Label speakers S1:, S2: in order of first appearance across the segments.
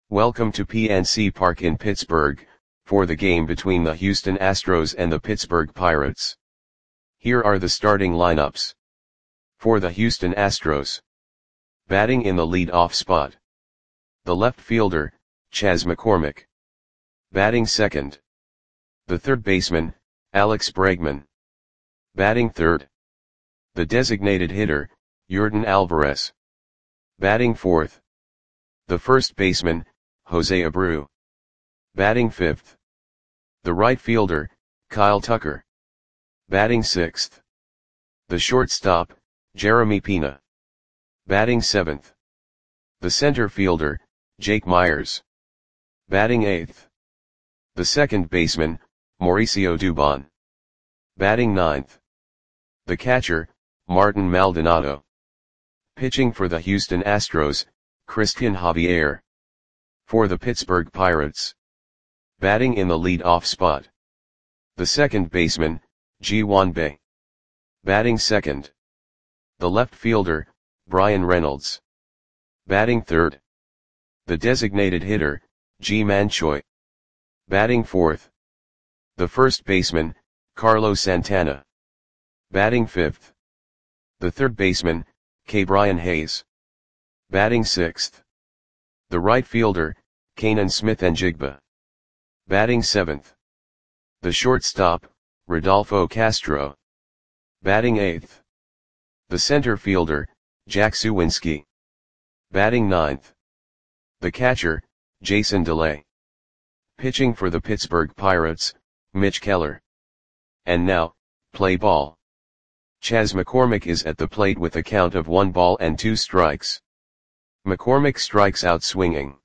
S1: Welcome to PNC Park in Pittsburgh, for the game between the Houston Astros and the Pittsburgh Pirates. Here are the starting lineups. For the Houston Astros. Batting in the lead-off spot. The left fielder, Chas McCormick. Batting second. The third baseman, Alex Bregman. Batting third. The designated hitter, Yordan Alvarez. Batting fourth. The first baseman, Jose Abreu. Batting fifth. The right fielder, Kyle Tucker. Batting sixth. The shortstop, Jeremy Pena. Batting seventh. The center fielder, Jake Meyers. Batting eighth. The second baseman, Mauricio Dubon. Batting ninth. The catcher, Martin Maldonado. Pitching for the Houston Astros, Christian Javier. For the Pittsburgh Pirates. Batting in the lead-off spot. The second baseman, Ji-hwan Bae. Batting second. The left fielder, Bryan Reynolds. Batting third. The designated hitter, Ji-man Choi. Batting fourth. The first baseman, Carlos Santana. Batting fifth. The third baseman, Ke'Bryan Hayes. Batting sixth. The right fielder, Canaan Smith-Njigba. Batting seventh. The shortstop, Rodolfo Castro. Batting eighth. The center fielder, Jack Suwinski. Batting ninth. The catcher, Jason DeLay. Pitching for the Pittsburgh Pirates, Mitch Keller. And now, play ball. Chas McCormick is at the plate with a count of 1-2 strikes. McCormick strikes out swinging.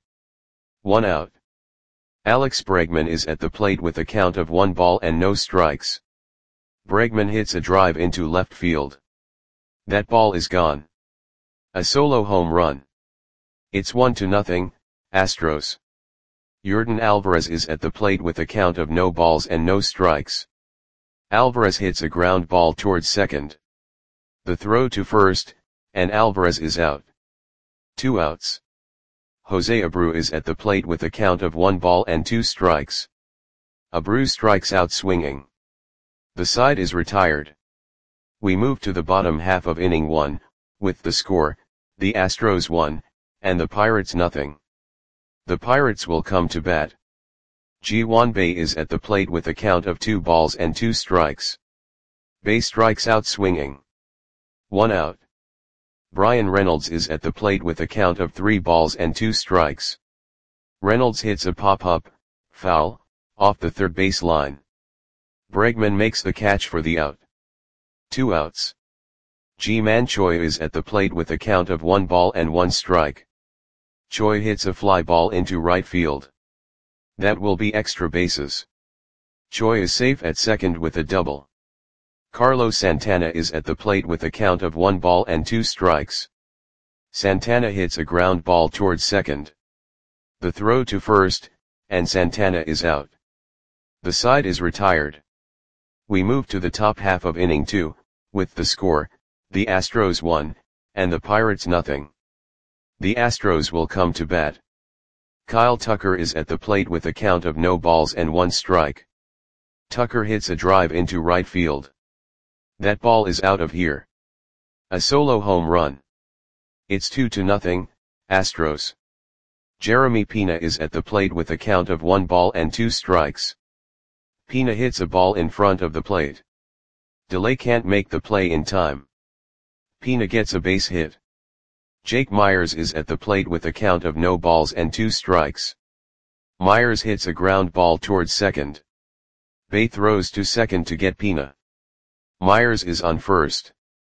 S1: 1 out. Alex Bregman is at the plate with a count of 1-no strikes. Bregman hits a drive into left field. That ball is gone. A solo home run. It's 1-0, Astros. Yordan Alvarez is at the plate with a count of no balls and no strikes. Alvarez hits a ground ball towards second. The throw to first, and Alvarez is out. 2 outs. Jose Abreu is at the plate with a count of 1-2 strikes. Abreu strikes out swinging. The side is retired. We move to the bottom half of inning 1, with the score, the Astros 1, and the Pirates 0. The Pirates will come to bat. Ji-hwan Bae is at the plate with a count of 2-2 strikes. Bae strikes out swinging. 1 out. Bryan Reynolds is at the plate with a count of 3-2 strikes. Reynolds hits a pop-up, foul, off the third base line. Bregman makes the catch for the out. 2 outs. Ji-man Choi is at the plate with a count of 1-1 strike. Choi hits a fly ball into right field. That will be extra bases. Choi is safe at second with a double. Carlos Santana is at the plate with a count of 1-2 strikes. Santana hits a ground ball towards second. The throw to first, and Santana is out. The side is retired. We move to the top half of inning 2, with the score, the Astros 1, and the Pirates 0. The Astros will come to bat. Kyle Tucker is at the plate with a count of no balls and 1 strike. Tucker hits a drive into right field. That ball is out of here. A solo home run. It's 2-0, Astros. Jeremy Pena is at the plate with a count of 1-2 strikes. Pena hits a ball in front of the plate. DeLay can't make the play in time. Pena gets a base hit. Jake Meyers is at the plate with a count of no balls and 2 strikes. Meyers hits a ground ball towards second. Bae throws to second to get Pena. Meyers is on first.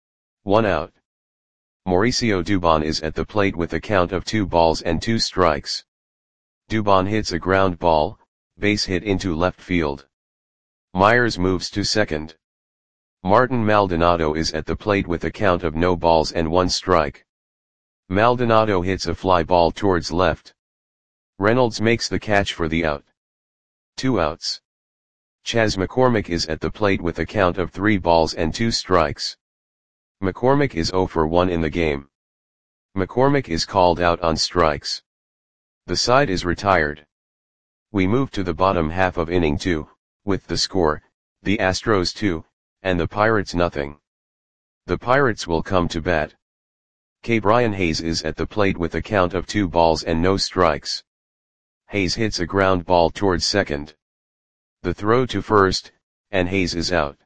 S1: 1 out. Mauricio Dubon is at the plate with a count of 2-2 strikes. Dubon hits a ground ball, base hit into left field. Meyers moves to second. Martin Maldonado is at the plate with a count of no balls and 1 strike. Maldonado hits a fly ball towards left. Reynolds makes the catch for the out. 2 outs. Chas McCormick is at the plate with a count of 3-2 strikes. McCormick is 0 for 1 in the game. McCormick is called out on strikes. The side is retired. We move to the bottom half of inning 2, with the score, the Astros 2, and the Pirates nothing. The Pirates will come to bat. Brian Hayes is at the plate with a count of 2 balls and no strikes. Hayes hits a ground ball towards second. The throw to first, and Hayes is out.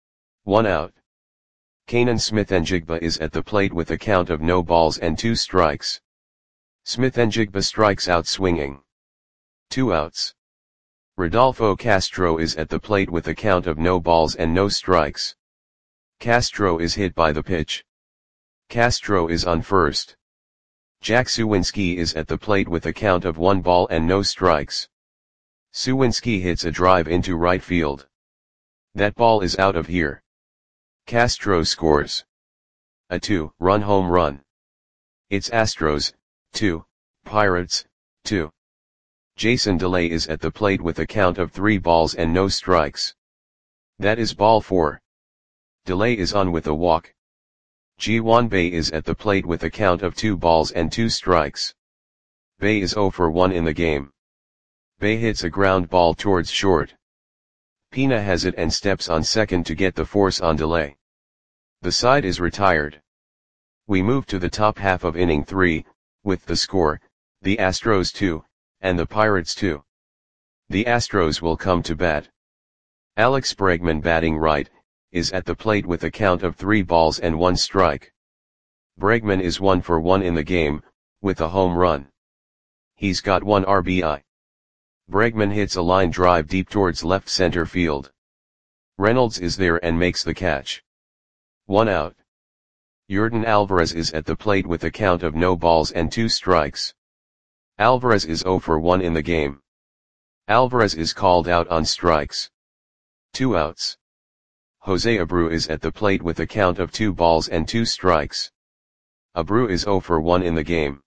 S1: 1 out. Canaan Smith-Njigba is at the plate with a count of no balls and 2 strikes. Smith-Njigba strikes out swinging. 2 outs. Rodolfo Castro is at the plate with a count of no balls and no strikes. Castro is hit by the pitch. Castro is on first. Jack Suwinski is at the plate with a count of 1 ball and no strikes. Suwinski hits a drive into right field. That ball is out of here. Castro scores a 2-run home run. It's Astros, 2, Pirates, 2. Jason DeLay is at the plate with a count of 3 balls and no strikes. That is ball 4. DeLay is on with a walk. Ji-hwan Bae is at the plate with a count of 2 balls and 2 strikes. Bae is 0 for 1 in the game. Bae hits a ground ball towards short. Pina has it and steps on second to get the force on DeLay. The side is retired. We move to the top half of inning 3, with the score, the Astros 2, and the Pirates 2. The Astros will come to bat. Alex Bregman, batting right, is at the plate with a count of 3 balls and 1 strike. Bregman is 1 for 1 in the game, with a home run. He's got 1 RBI. Bregman hits a line drive deep towards left center field. Reynolds is there and makes the catch. 1 out. Yordan Alvarez is at the plate with a count of no balls and 2 strikes. Alvarez is 0 for 1 in the game. Alvarez is called out on strikes. 2 outs. Jose Abreu is at the plate with a count of 2 balls and 2 strikes. Abreu is 0 for 1 in the game.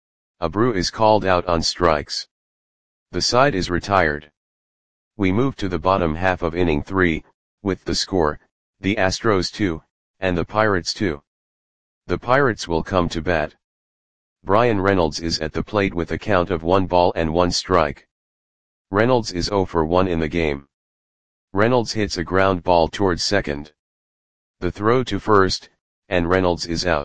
S1: Abreu is called out on strikes. The side is retired. We move to the bottom half of inning 3, with the score, the Astros 2, and the Pirates 2. The Pirates will come to bat. Bryan Reynolds is at the plate with a count of 1 ball and 1 strike. Reynolds is 0 for 1 in the game. Reynolds hits a ground ball towards second. The throw to first, and Reynolds is out.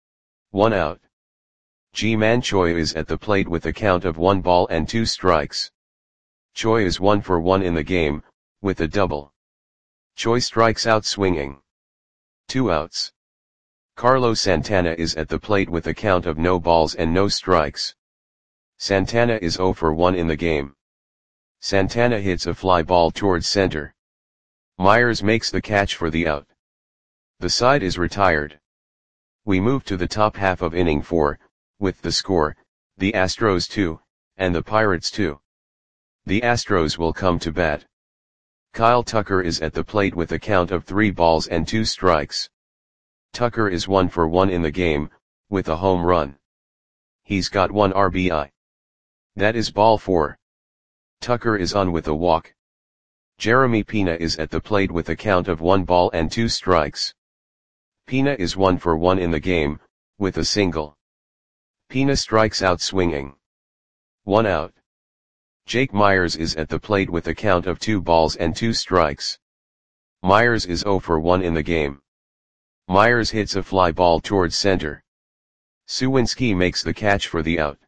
S1: 1 out. Ji-man Choi is at the plate with a count of 1 ball and 2 strikes. Choi is 1 for 1 in the game, with a double. Choi strikes out swinging. 2 outs. Carlos Santana is at the plate with a count of no balls and no strikes. Santana is 0 for 1 in the game. Santana hits a fly ball towards center. Myers makes the catch for the out. The side is retired. We move to the top half of inning 4, with the score, the Astros 2, and the Pirates 2. The Astros will come to bat. Kyle Tucker is at the plate with a count of 3 balls and 2 strikes. Tucker is 1 for 1 in the game, with a home run. He's got 1 RBI. That is ball 4. Tucker is on with a walk. Jeremy Pina is at the plate with a count of 1 ball and 2 strikes. Pina is 1 for 1 in the game, with a single. Pina strikes out swinging. 1 out. Jake Myers is at the plate with a count of 2 balls and 2 strikes. Myers is 0 for 1 in the game. Myers hits a fly ball towards center. Suwinski makes the catch for the out.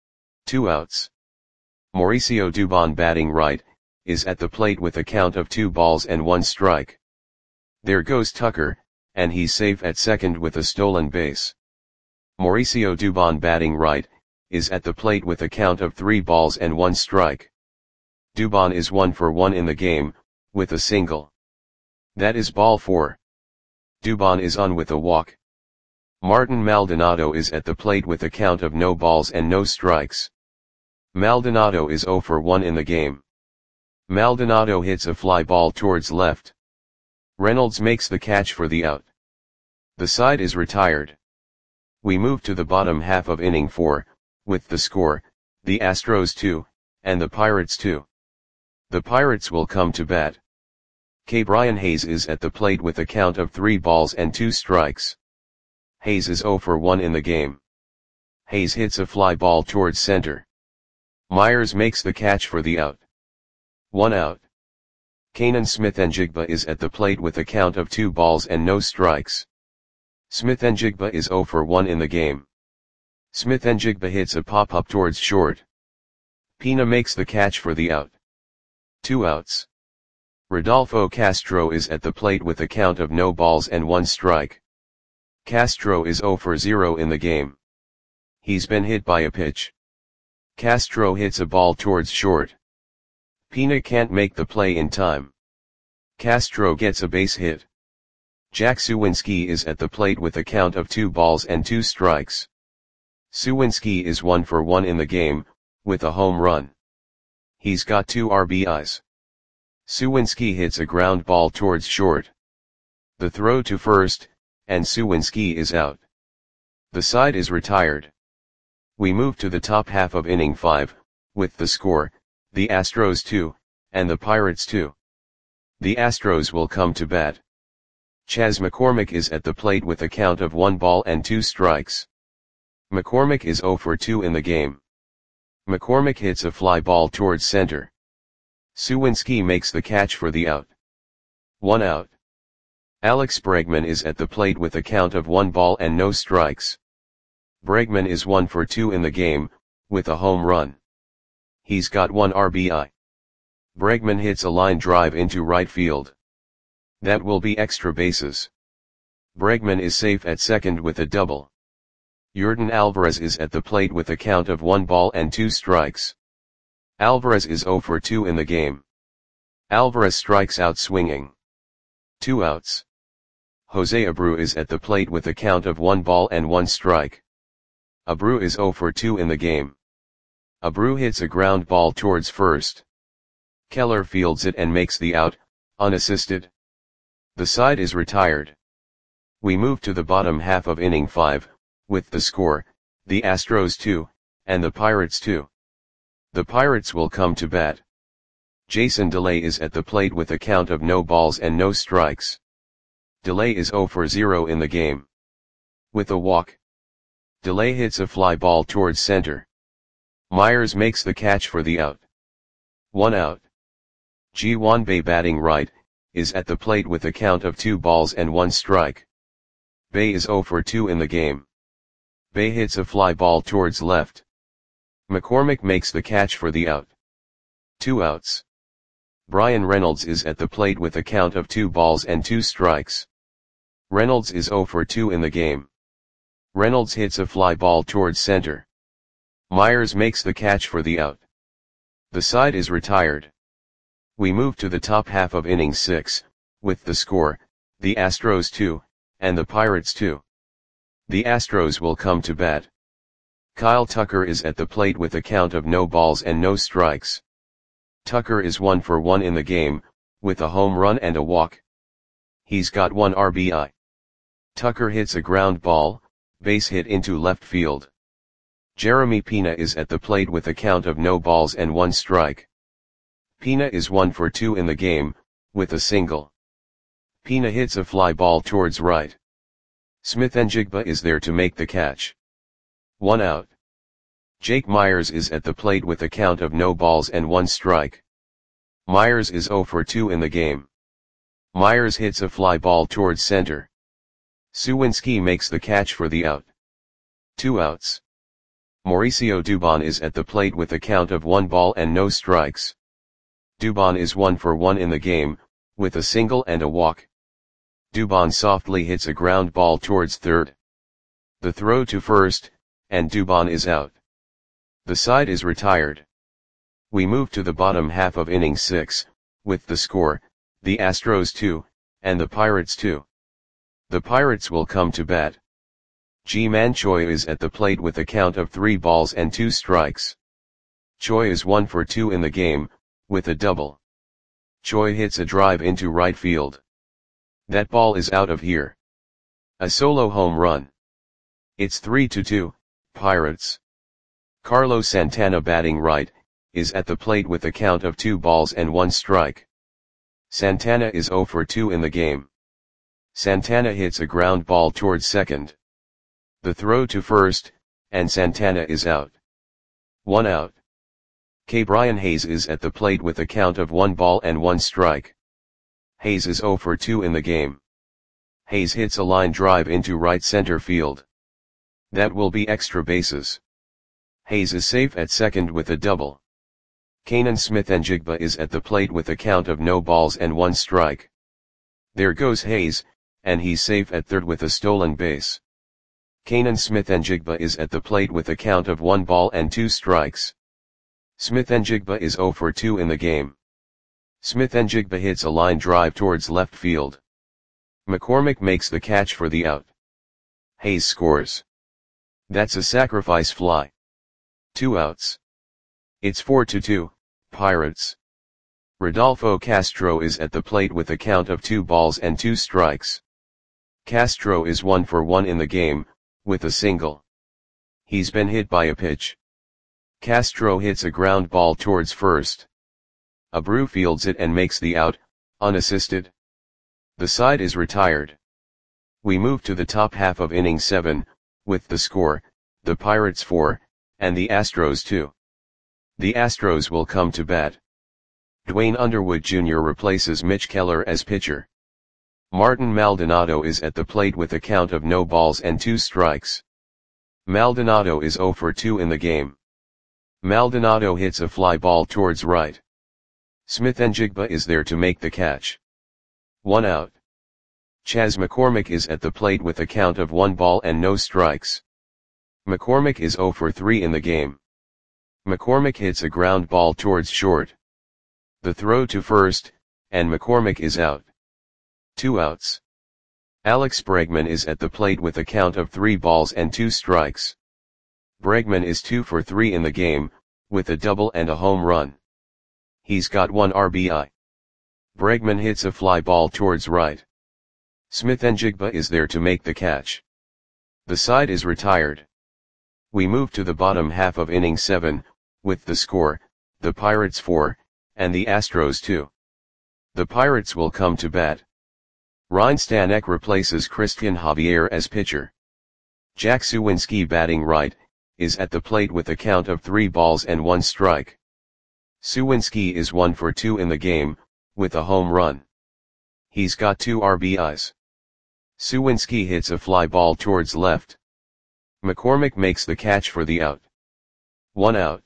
S1: 2 outs. Mauricio Dubon, batting right, is at the plate with a count of 2 balls and 1 strike. There goes Tucker, and he's safe at second with a stolen base. Mauricio Dubon, batting right, is at the plate with a count of 3 balls and 1 strike. Dubon is 1 for 1 in the game, with a single. That is ball 4. Dubon is on with a walk. Martin Maldonado is at the plate with a count of no balls and no strikes. Maldonado is 0 for 1 in the game. Maldonado hits a fly ball towards left. Reynolds makes the catch for the out. The side is retired. We move to the bottom half of inning 4, with the score, the Astros 2, and the Pirates 2. The Pirates will come to bat. Brian Hayes is at the plate with a count of 3 balls and 2 strikes. Hayes is 0 for 1 in the game. Hayes hits a fly ball towards center. Myers makes the catch for the out. 1 out. Kanan Smith-Njigba is at the plate with a count of 2 balls and no strikes. Smith-Njigba is 0 for 1 in the game. Smith-Njigba hits a pop-up towards short. Pina makes the catch for the out. 2 outs. Rodolfo Castro is at the plate with a count of no balls and 1 strike. Castro is 0 for 0 in the game. He's been hit by a pitch. Castro hits a ball towards short. Pina can't make the play in time. Castro gets a base hit. Jack Suwinski is at the plate with a count of 2 balls and 2 strikes. Suwinski is 1 for 1 in the game, with a home run. He's got 2 RBIs. Suwinski hits a ground ball towards short. The throw to first, and Suwinski is out. The side is retired. We move to the top half of inning 5, with the score, the Astros 2, and the Pirates 2. The Astros will come to bat. Chas McCormick is at the plate with a count of 1 ball and 2 strikes. McCormick is 0 for 2 in the game. McCormick hits a fly ball towards center. Suwinski makes the catch for the out. 1 out. Alex Bregman is at the plate with a count of 1 ball and no strikes. Bregman is 1 for 2 in the game, with a home run. He's got 1 RBI. Bregman hits a line drive into right field. That will be extra bases. Bregman is safe at second with a double. Yordan Alvarez is at the plate with a count of 1 ball and 2 strikes. Alvarez is 0 for 2 in the game. Alvarez strikes out swinging. 2 outs. Jose Abreu is at the plate with a count of 1 ball and 1 strike. Abreu is 0 for 2 in the game. Abreu hits a ground ball towards first. Keller fields it and makes the out, unassisted. The side is retired. We move to the bottom half of inning 5, with the score, the Astros 2, and the Pirates 2. The Pirates will come to bat. Jason DeLay is at the plate with a count of no balls and no strikes. DeLay is 0 for 0 in the game. With a walk, DeLay hits a fly ball towards center. Myers makes the catch for the out. 1 out. Ji Wanbei batting right, is at the plate with a count of 2 balls and 1 strike. Bay is 0 for 2 in the game. Bay hits a fly ball towards left. McCormick makes the catch for the out. 2 outs. Brian Reynolds is at the plate with a count of 2 balls and 2 strikes. Reynolds is 0 for 2 in the game. Reynolds hits a fly ball towards center. Myers makes the catch for the out. The side is retired. We move to the top half of inning 6, with the score, the Astros 2, and the Pirates 2. The Astros will come to bat. Kyle Tucker is at the plate with a count of no balls and no strikes. Tucker is 1 for 1 in the game, with a home run and a walk. He's got 1 RBI. Tucker hits a ground ball, base hit into left field. Jeremy Pina is at the plate with a count of no balls and 1 strike. Pina is 1 for 2 in the game, with a single. Pina hits a fly ball towards right. Smith-Njigba is there to make the catch. 1 out. Jake Myers is at the plate with a count of no balls and 1 strike. Myers is 0 for 2 in the game. Myers hits a fly ball towards center. Suwinski makes the catch for the out. 2 outs. Mauricio Dubon is at the plate with a count of 1 ball and no strikes. Dubon is 1 for 1 in the game, with a single and a walk. Dubon softly hits a ground ball towards third. The throw to first, and Dubon is out. The side is retired. We move to the bottom half of inning 6, with the score, the Astros 2, and the Pirates 2. The Pirates will come to bat. Ji-Man Choi is at the plate with a count of 3 balls and 2 strikes. Choi is 1 for 2 in the game, with a double. Choi hits a drive into right field. That ball is out of here. A solo home run. It's 3-2, Pirates. Carlos Santana batting right, is at the plate with a count of 2 balls and 1 strike. Santana is 0 for 2 in the game. Santana hits a ground ball towards second. The throw to first, and Santana is out. 1 out. Brian Hayes is at the plate with a count of 1 ball and 1 strike. Hayes is 0 for 2 in the game. Hayes hits a line drive into right center field. That will be extra bases. Hayes is safe at second with a double. Canaan Smith-Njigba is at the plate with a count of no balls and 1 strike. There goes Hayes, and he's safe at third with a stolen base. Canaan Smith-Njigba is at the plate with a count of 1 ball and 2 strikes. Smith-Njigba is 0 for 2 in the game. Smith-Njigba hits a line drive towards left field. McCormick makes the catch for the out. Hayes scores. That's a sacrifice fly. 2 outs. It's 4-2, Pirates. Rodolfo Castro is at the plate with a count of 2 balls and 2 strikes. Castro is 1 for 1 in the game, with a single. He's been hit by a pitch. Castro hits a ground ball towards first. Abreu fields it and makes the out, unassisted. The side is retired. We move to the top half of inning 7, with the score, the Pirates 4, and the Astros 2. The Astros will come to bat. Dwayne Underwood Jr. replaces Mitch Keller as pitcher. Martin Maldonado is at the plate with a count of no balls and 2 strikes. Maldonado is 0 for 2 in the game. Maldonado hits a fly ball towards right. Smith-Njigba is there to make the catch. 1 out. Chas McCormick is at the plate with a count of 1 ball and no strikes. McCormick is 0 for 3 in the game. McCormick hits a ground ball towards short. The throw to first, and McCormick is out. 2 outs. Alex Bregman is at the plate with a count of 3 balls and 2 strikes. Bregman is 2 for 3 in the game, with a double and a home run. He's got 1 RBI. Bregman hits a fly ball towards right. Smith-Njigba is there to make the catch. The side is retired. We move to the bottom half of inning 7, with the score, the Pirates 4, and the Astros 2. The Pirates will come to bat. Ryan Stanek replaces Christian Javier as pitcher. Jack Suwinski batting right, is at the plate with a count of 3 balls and 1 strike. Suwinski is 1 for 2 in the game, with a home run. He's got 2 RBIs. Suwinski hits a fly ball towards left. McCormick makes the catch for the out. 1 out.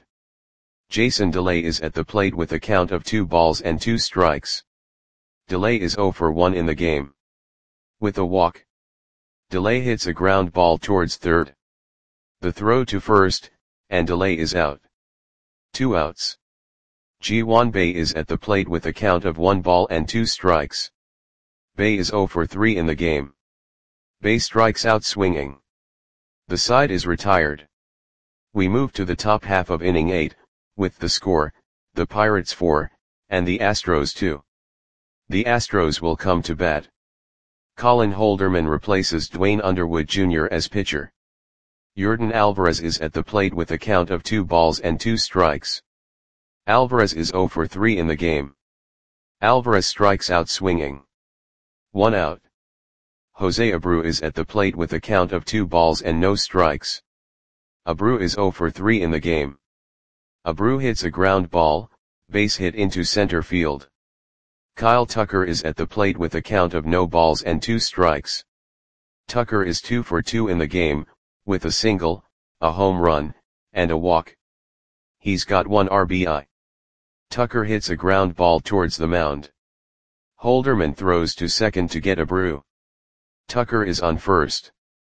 S1: Jason DeLay is at the plate with a count of 2 balls and 2 strikes. DeLay is 0 for 1 in the game. With a walk. DeLay hits a ground ball towards third. The throw to first, and DeLay is out. 2 outs. Ji-hwan Bae is at the plate with a count of 1 ball and 2 strikes. Bae is 0 for 3 in the game. Bae strikes out swinging. The side is retired. We move to the top half of inning 8, with the score, the Pirates 4, and the Astros 2. The Astros will come to bat. Colin Holderman replaces Dwayne Underwood Jr. as pitcher. Yordan Alvarez is at the plate with a count of 2 balls and 2 strikes. Alvarez is 0 for 3 in the game. Alvarez strikes out swinging. 1 out. Jose Abreu is at the plate with a count of 2 balls and no strikes. Abreu is 0 for 3 in the game. Abreu hits a ground ball, base hit into center field. Kyle Tucker is at the plate with a count of no balls and 2 strikes. Tucker is 2 for 2 in the game, with a single, a home run, and a walk. He's got 1 RBI. Tucker hits a ground ball towards the mound. Holderman throws to second to get Abreu. Tucker is on first.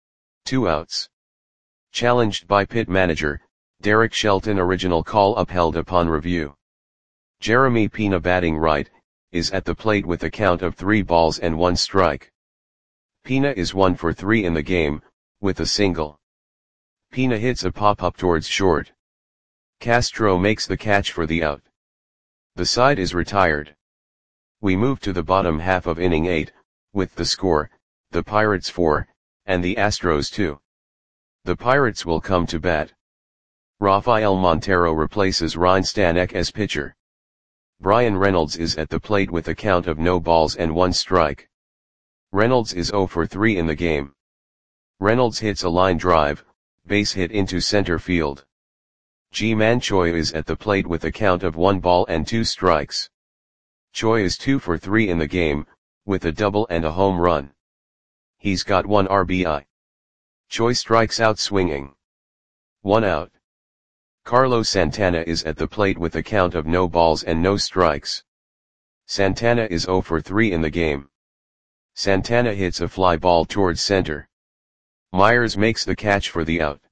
S1: 2 outs. Challenged by pit manager, Derek Shelton. Original call upheld upon review. Jeremy Pina batting right, is at the plate with a count of 3 balls and 1 strike. Pina is 1 for 3 in the game, with a single. Pina hits a pop-up towards short. Castro makes the catch for the out. The side is retired. We move to the bottom half of inning 8, with the score, the Pirates 4, and the Astros 2. The Pirates will come to bat. Rafael Montero replaces Ryan Stanek as pitcher. Brian Reynolds is at the plate with a count of no balls and 1 strike. Reynolds is 0 for 3 in the game. Reynolds hits a line drive, base hit into center field. Ji-Man Choi is at the plate with a count of 1 ball and 2 strikes. Choi is 2 for 3 in the game, with a double and a home run. He's got 1 RBI. Choi strikes out swinging. 1 out. Carlos Santana is at the plate with a count of no balls and no strikes. Santana is 0 for 3 in the game. Santana hits a fly ball towards center. Myers makes the catch for the out.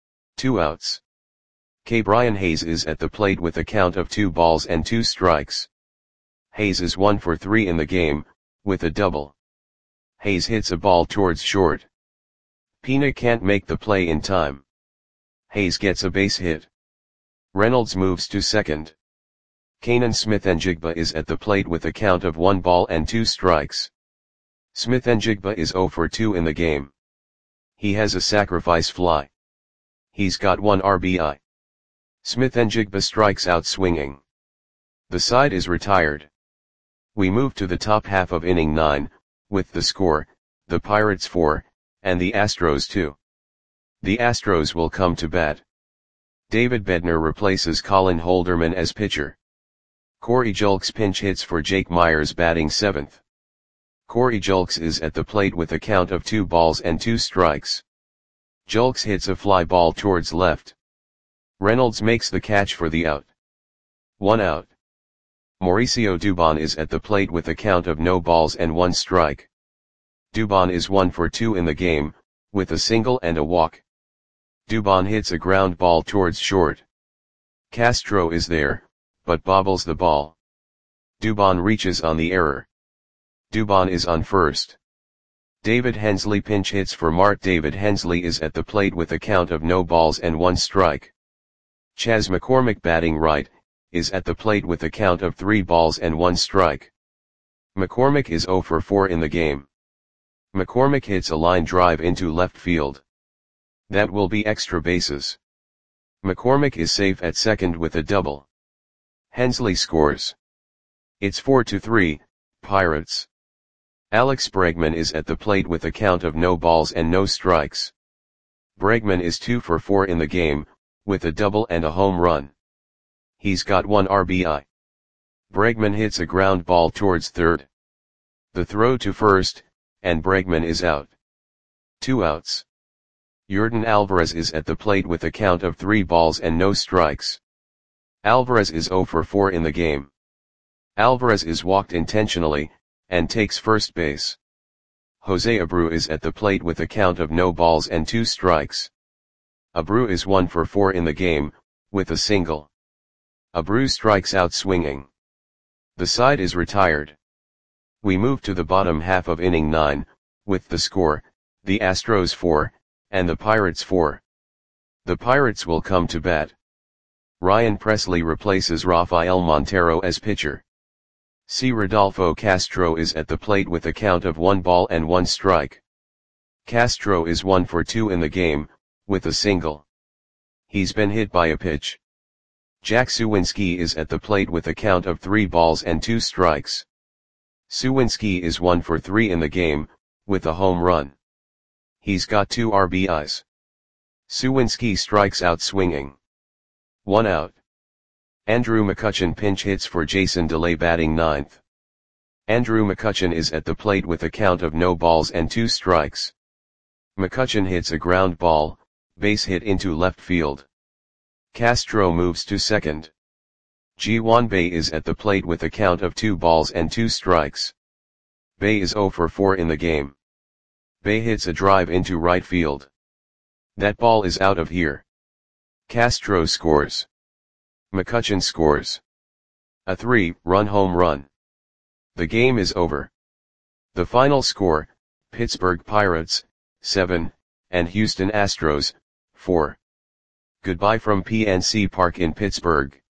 S1: 2 outs. Brian Hayes is at the plate with a count of 2 balls and 2 strikes. Hayes is 1 for 3 in the game, with a double. Hayes hits a ball towards short. Pina can't make the play in time. Hayes gets a base hit. Reynolds moves to second. Kanan Smith-Njigba is at the plate with a count of 1 ball and 2 strikes. Smith-Njigba is 0 for 2 in the game. He has a sacrifice fly. He's got 1 RBI. Smith-Njigba strikes out swinging. The side is retired. We move to the top half of inning 9, with the score, the Pirates 4, and the Astros 2. The Astros will come to bat. David Bednar replaces Colin Holderman as pitcher. Corey Julks pinch hits for Jake Myers batting 7th. Corey Julks is at the plate with a count of 2 balls and 2 strikes. Julks hits a fly ball towards left. Reynolds makes the catch for the out. 1 out. Mauricio Dubon is at the plate with a count of no balls and 1 strike. Dubon is 1 for 2 in the game, with a single and a walk. Dubon hits a ground ball towards short. Castro is there, but bobbles the ball. Dubon reaches on the error. Dubon is on first. David Hensley pinch hits for Mart. David Hensley is at the plate with a count of no balls and 1 strike. Chas McCormick batting right, is at the plate with a count of 3 balls and 1 strike. McCormick is 0 for 4 in the game. McCormick hits a line drive into left field. That will be extra bases. McCormick is safe at second with a double. Hensley scores. It's 4-3, Pirates. Alex Bregman is at the plate with a count of no balls and no strikes. Bregman is 2 for 4 in the game, with a double and a home run. He's got 1 RBI. Bregman hits a ground ball towards third. The throw to first, and Bregman is out. 2 outs. Yordan Alvarez is at the plate with a count of 3 balls and no strikes. Alvarez is 0 for 4 in the game. Alvarez is walked intentionally, and takes first base. Jose Abreu is at the plate with a count of no balls and 2 strikes. Abreu is 1 for 4 in the game, with a single. Abreu strikes out swinging. The side is retired. We move to the bottom half of inning 9, with the score, the Astros 4, and the Pirates 4. The Pirates will come to bat. Ryan Presley replaces Rafael Montero as pitcher. C. Rodolfo Castro is at the plate with a count of 1 ball and 1 strike. Castro is 1 for 2 in the game, with a single. He's been hit by a pitch. Jack Suwinski is at the plate with a count of 3 balls and 2 strikes. Suwinski is 1 for 3 in the game, with a home run. He's got 2 RBIs. Suwinski strikes out swinging. 1 out. Andrew McCutchen pinch hits for Jason DeLay batting 9th. Andrew McCutchen is at the plate with a count of no balls and 2 strikes. McCutchen hits a ground ball, base hit into left field. Castro moves to second. Ji-Hwan Bae is at the plate with a count of 2 balls and 2 strikes. Bae is 0 for 4 in the game. Bae hits a drive into right field. That ball is out of here. Castro scores. McCutchen scores. A 3-run home run. The game is over. The final score, Pittsburgh Pirates, 7, and Houston Astros, 4. Goodbye from PNC Park in Pittsburgh.